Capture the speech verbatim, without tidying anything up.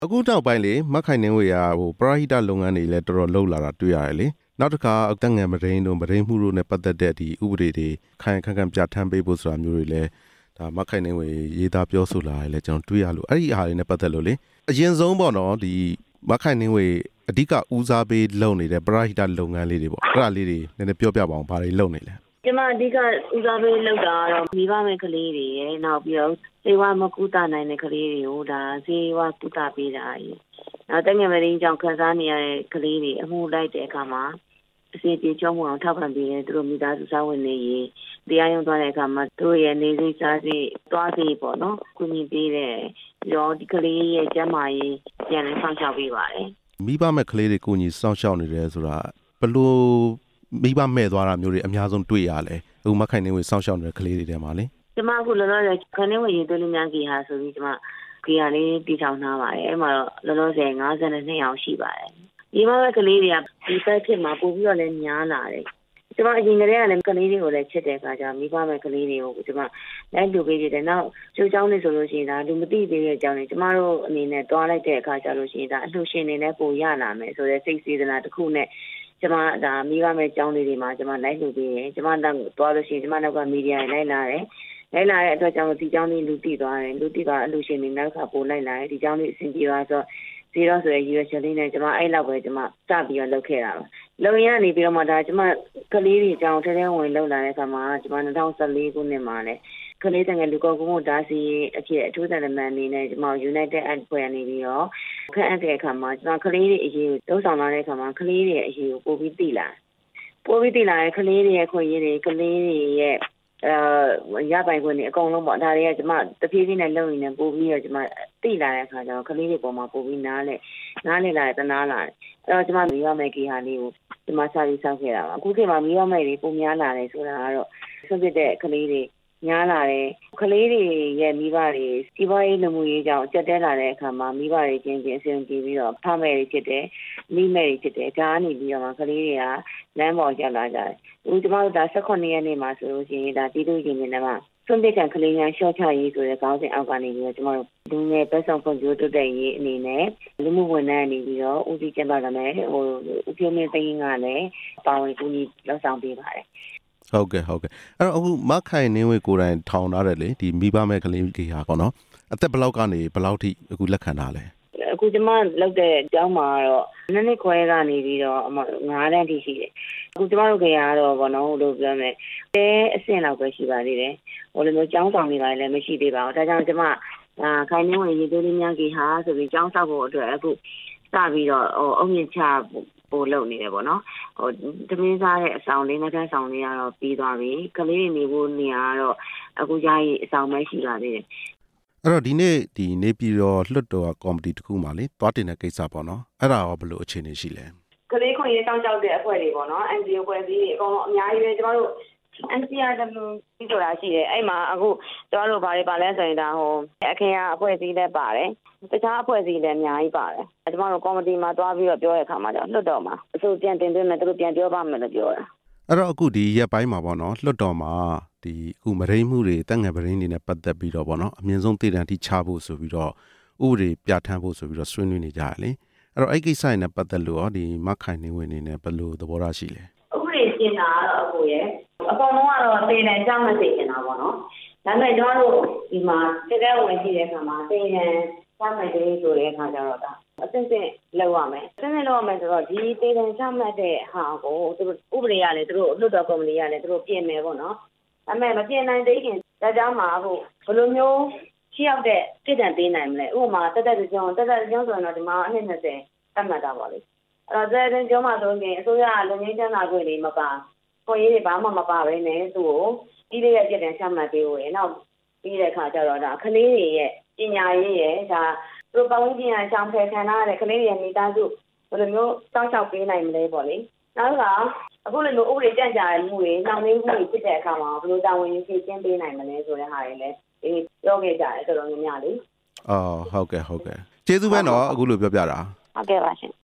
အခုနောက်ပိုင်းလေမခိုင်နှင်းဝေကဟိုပရဟိတလုပ်ငန်းတွေလည်းတော်တော်လှုပ်လာတာတွေ့ရတယ်လေနောက်တစ်ခါတက်ငယ်မရင်းတို့မရင်းမှုတို့နဲ့ပတ်သက်တဲ့ဒီဥပဒေတွေခိုင်ခန့်ခန့်ပြဋ္ဌာန်းပေးဖို့ဆိုတာမျိုးတွေလည်းဒါမခိုင်နှင်းဝေရေးသားပြောဆိုလာတယ်လေကျွန်တော်တွေ့ရလို့အဲ့ဒီအားတွေနဲ့ပတ်သက်လို့လေအရင်ဆုံးပေါ့နော်ဒီမခိုင်နှင်းဝေအဓိကဦးစားပေးလုပ်နေတဲ့ပရဟိတလုပ်ငန်းလေးတွေပေါ့အဲ့ဒါလေးတွေနည်းနည်းပြောပြပါအောင်ဘာတွေလုပ်နေလဲကျမအဓိကဦးစားပေးလုပ်တာတော့မိဘမဲ့ကလေးတွေရယ်နောက်ပြီးတော့စေဝါမကုသနိုင်တဲ့ကလေးတွေကိုဒါစေဝါကုသပေးတာရယ်နောက်တက်ငယ်မရင်းကြောင့်ခံစားနေရတဲ့ကလေးတွေအမှုလိုက်တဲ့အခါမှာအစီအပြေချောမှုအောင်ထောက်ပံ့ပေးတယ်သူတို့မိသားစုစားဝင်နေရေးတရားရုံးသွားတဲ့အခါမှာသူတို့ရဲ့နေစိစားစိသွားစိပေါ့နော်ကုညီပေးတယ်ပြီးတော့ဒီကလေးရဲ့ကျန်းမာရေးပြန်လည်ဆောင်ရှောက်ပေးပါတယ်မိဘမဲ့ကလေးတွေကုညီစောင့်ရှောက်နေတယ်ဆိုတာဘလို့မိဘမဲ့သွားတာမျိုးတွေအများဆုံးတွေ့ရလဲအခုမခိုင်နှင်းဝေစောင့်ရှောက်နေတဲ့ကလေးတွေထဲမှာလေကျမအခုလောလောဆယ်ခိုင်နှင်းဝေရေသွေးလေးများကြီးဟာဆိုပြီးကျမကြီးဟာလေးတည်ထောင်ထားပါတယ်အဲ့မှာတော့လောလောဆယ်၅၂ယောက်ရှိပါတယ်ဒီမှာကလေးတွေကဒီဘက်ဖြစ်မှာပို့ပြီးတော့လည်းများလာတယ်ကျမအရင်ကတည်းကလည်းကလေးတွေကိုလည်းချစ်တဲ့အခါကျမိဘမဲ့ကလေးတွေကိုကျမလိုက်လူပေးတယ်နောက်ကျိုးเจ้าနေဆိုလို့ရှိရင်ဒါလူမသိသေးတဲ့အကြောင်းတွေကျမတို့အနေနဲ့တွားလိုက်တဲ့အခါကျလို့ရှိရင်ဒါအလှရှင်နေနဲ့ပို့ရလာမယ်ဆိုတဲ့စိတ်စေတနာတစ်ခုနဲ့ကျမဒါမိဘမဲ့ကျောင်းလေးတွေမှာကျမလိုက်လူပေးတယ်ကျမတော့တွားလို့ရှိရင်ကျမနောက်ကမီဒီယာလိုက်လာတယ်လိုက်လာတဲ့အတွက်ကြောင့်ဒီကျောင်းလေးလူသိသွားတယ်လူသိသွားအလှရှင်နေနောက်ကပို့လိုက်လာတယ်ဒီကျောင်းလေးအဆင်ပြေသွားဆိုဇီရောဆိုရရွေးချက်လေးနဲ့ကျမအဲ့လောက်ပဲကျမစပြီးတော့လုပ်ခဲ့တာပါလုံရနေပြီးတော့မှဒါကျမကလေးတွေအကြောင်းထဲထဲဝင်လောက်လာတဲ့အခါမှာကျမ၂၀၁၄ခုနှစ်မှာလည်းကလေးတငယ်လူကောကုန်းကိုဒါစီအဖြစ်အထူးသံတမန်အနေနဲ့ကျမ United Act ဖွဲ့နေပြီးတော့ခန့်အပ်တဲ့အခါမှာကျမကလေးတွေအရေးကိုသုံးဆောင်လာတဲ့အခါမှာကလေးတွေအရေးကိုပို့ပြီးသိလာပို့ပြီးသိလာတဲ့ကလေးတွေရဲ့ခွင့်ရည်တွေကလေးတွေရဲ့အဲရပိုင်ခွင့်တွေအကုန်လုံးပေါ့ဒါတွေကကျမတဖြည်းဖြည်းနဲ့လုပ်နေတယ်ပို့ပြီးတော့ကျမသိလာတဲ့အခါကျတော့ကလေးတွေပေါ်မှာပို့ပြီးနားလဲနားလဲလာတယ်တနာလာတယ်အဲ့တော့ကျမမိရမယ်ကြီးဟာလေးကိုကျမစာရေးဆောက်ခဲ့တာပါအခုခေတ်မှာမိရမယ်တွေပုံများလာတယ်ဆိုတာကတော့ဆွဖြစ်တဲ့ကလေးတွေများလာတယ်ကလေးတွေရဲ့မိဘတွေစီးပွားရေးလူမှုရေးကြောင့်ကြက်တဲလာတဲ့အခါမှာမိဘတွေချင်းချင်းအဆင်ပြေပြီးတော့ဖမယ်တွေဖြစ်တယ်မိမယ်တွေဖြစ်တယ်ဒါကနေပြီးတော့မှကလေးတွေကလမ်းပေါ်ရောက်လာကြတယ်အခုကျမတို့ဒါ၁၈ရက်နေ့မှာဆိုလို့ရှိရင်ဒါတီးတူးရင်နေမှာဆွန့်ပစ်ကံကလေးများရှော့ချရေးဆိုတဲ့ခေါင်းစဉ်အောက်ကနေပြီးတော့ကျမတို့လူငယ်ပတ်ဆောင်ဖွံ့ဖြိုးတိုးတက်ရေးအနေနဲ့လူမှုဝန်ထမ်းအနေပြီးတော့ဦးစီးကျင်းပလာမယ်ဟိုဦးပြင်းမင်းသိန်းကလည်းပါဝင်ကူညီလောက်ဆောင်ပေးပါတယ်ဟုတ်ကဲ့ဟုတ်ကဲ့အဲ့တော့အခုမခိုင်နှင်းဝေကိုယ်တိုင်ထောင်ထားတယ်လေဒီမိဘမဲ့ကလေးကြီးဟာပေါ့နော်အသက်ဘယ်လောက်ကနေဘယ်လောက်ထိအခုလက်ခံထားလဲအခုကျမလောက်တဲ့အကြောင်းမှာတော့နှစ်နှစ်ခွဲကနေပြီးတော့ငါးတန်းထိရှိတယ်အခုကျမတို့ခင်ကတော့ဘောနော်လို့ပြောမယ်တဲအဆင့်လောက်ပဲရှိပါသေးတယ်ဟိုလိုမျိုးကျောင်းဆောင်နေပါလည်းမရှိသေးပါဘူးဒါကြောင့်ကျမအာခိုင်နှင်းဝေရေသွေးလေးများကြီးဟာဆိုပြီးကျောင်းဆောက်ဖို့အတွက်အခုစပြီးတော့ဟိုအုံမြင့်ချပို့လုပ်နေတယ်ပေါ့နော်ဟိုသမင်းစားတဲ့အဆောင်လေးနှစ်ခန်းဆောင်လေးကတော့ပြီးသွားပြီကလေးတွေနေဖို့နေရာကတော့အခုယာယီအဆောင်ပဲရှိပါသေးတယ်အဲ့တော့ဒီနေ့ဒီနေပြည်တော်လွှတ်တော်ကော်မတီတစ်ခုမှလေတွားတင်တဲ့ကိစ္စပေါ့နော်အဲ့ဒါရောဘယ်လိုအခြေအနေရှိလဲကလေးခွင့်ရေးတောင်းကြောက်တဲ့အဖွဲ့တွေပေါ့နော် N G O ဖွဲ့စည်းတွေအကုန်လုံးအများကြီးပဲကျမတို့ N C R W ပြီးဆိုတာရှိတယ်အဲ့မှာအခုကျမတို့ဘာတွေပါလဲဆိုရင်ဒါဟိုအခင်းအအဖွဲ့အစည်းလည်းပါတယ်တခြားအဖွဲ့အစည်းလည်းအများကြီးပါတယ်ကျမတို့ကော်မတီမှာတွားပြီးတော့ပြောတဲ့အခါမှာကျတော့လွှတ်တော်မှာအစိုးပြန်တင်သွင်းမယ်သူတို့ပြန်ပြောပါမယ်လို့ပြောတာအဲ့တော့အခုဒီရက်ပိုင်းမှာပေါ့နော်လွှတ်တော်မှာဒီအခုမရင်းမှုတွေတက်ငယ်ပရင်းတွေနဲ့ပတ်သက်ပြီးတော့ပေါ့နော်အမြင့်ဆုံးတည်တံထိချဖို့ဆိုပြီးတော့ဥပဒေပြဋ္ဌာန်းဖို့ဆိုပြီးတော့ဆွေးနွေးနေကြတယ်လေအဲ့တော့အဲ့ကိစ္စနဲ့ပတ်သက်လို့ရောဒီမခိုင်နှင်းဝေနေနဲ့ဘယ်လိုသဘောထားရှိလဲဥပဒေရှင်းတာကတော့အခုရဲ့အကောင်လုံးကတော့တည်တံကြောင်းမသိချင်တာပေါ့နော်ဒါပေမဲ့ကျွန်တော်တို့ဒီမှာတကယ်ဝင်ရှိတဲ့အခါမှာတည်တံချမှတ်တယ်ဆိုတဲ့အခါကျတော့ဒါအစစ်စစ်လောက်ရမယ်အစစ်စစ်လောက်ရမယ်ဆိုတော့ဒီတည်တံချမှတ်တဲ့ဟာကိုသူတို့ဥပဒေရလေသူတို့လွှတ်တော်ကော်မတီရလေသူတို့ပြင်မယ်ပေါ့နော်ဒါပေမဲ့မပြင်နိုင်သေးခင်ဒါကြောင့်မှာအခုဘယ်လိုမျိုးရှိရောက်တဲ့တည်တံပေးနိုင်မလဲဥပမာတက်တက်ကြောင်းတက်တက်ကြောင်းဆိုရင်တော့ဒီမှာအနှစ်၂၀သတ်မှတ်တာပါလေအဲ့တော့တက်တက်ကြောင်းမှာဆိုရင်အစိုးရလူငင်းချမ်းသာခွင့်တွေမပါခွင့်ရေးတွေဘာမှမပါဘဲနဲ့သူ့ကိုကြီးလေးရဲ့တည်တံချမှတ်ပေးဖို့ရနောက်ပြီးတဲ့အခါကျတော့ဒါကလေးတွေရဲ့ပညာရေးရဲ့ဒါသူတို့ပတ်ဝန်းကျင်အကြောင်းဖယ်ခံရတဲ့ကလေးတွေရဲ့မိသားစုဘယ်လိုမျိုးတောင်းချပေးနိုင်မလဲပေါ့လေနောက်ကအခုလိုမျိုးဥပဒေကြံ့ကြာမှုတွေနှောင့်နှေးမှုတွေဖြစ်တဲ့အခါမှာဘယ်လိုတာဝန်ယူဖြေရှင်းပေးနိုင်မလဲဆိုတဲ့ဟာတွေလည်းဒီပြောခဲ့ကြတယ်တော်တော်များများလေအော်ဟုတ်ကဲ့ဟုတ်ကဲ့ကျေးဇူးပဲနော်အခုလိုပြောပြတာဟုတ်ကဲ့ပါရှင်